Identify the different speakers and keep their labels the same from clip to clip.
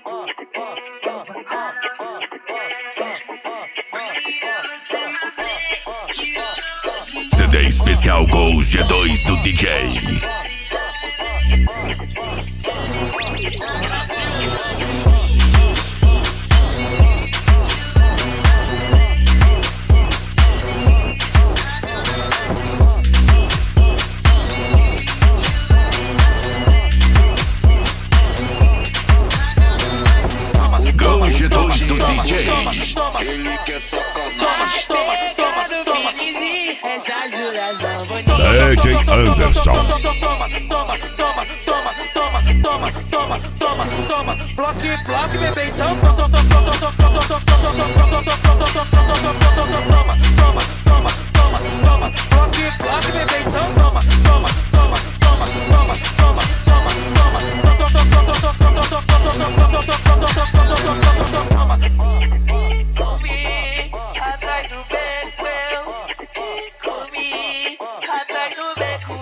Speaker 1: CD especial com o G2 do DJ. Com o G2 do DJ.
Speaker 2: Ele quer sacanagem.
Speaker 1: DJ Anderson.
Speaker 3: Bloque, bebê, então. Bloque, bebê, então.
Speaker 4: Comi atrás do beco, comi atrás do beco,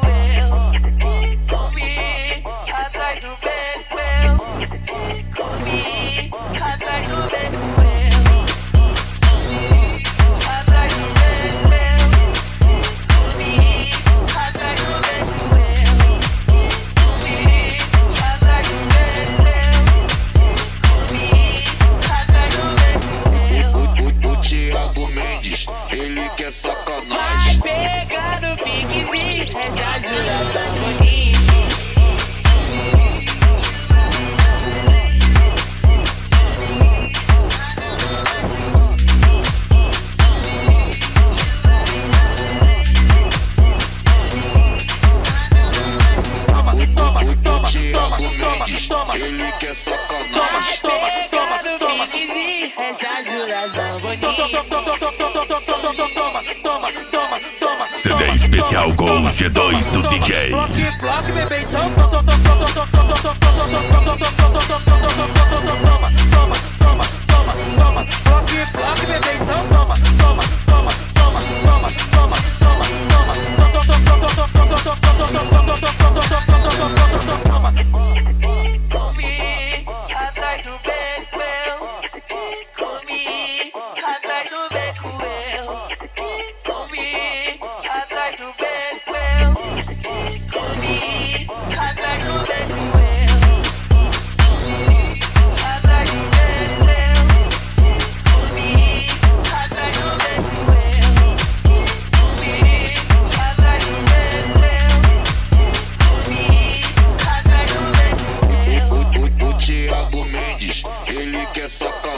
Speaker 4: comi atrás do beco, comi atrás do beco, atrás do beco, comi atrás do beco, comi atrás do beco,
Speaker 2: O Thiago Mendes, ele quer sacanagem.
Speaker 4: vai pegar no piquezinho, essa juração bonita.
Speaker 2: O Thiago Mendes, ele quer sacanagem.
Speaker 4: Pega no piquezinho, essa juração bonita.
Speaker 1: CD especial com o G2 do DJ.
Speaker 3: Bloque, bebê, então. Bloque, bebê, então.
Speaker 4: Comi atrás do beco, comi atrás do beco, comi atrás do beco, comi atrás do beco, atrás do beco, comi atrás do beco, comi atrás do beco, comi atrás do beco.
Speaker 2: O Thiago Mendes, ele quer sacanagem.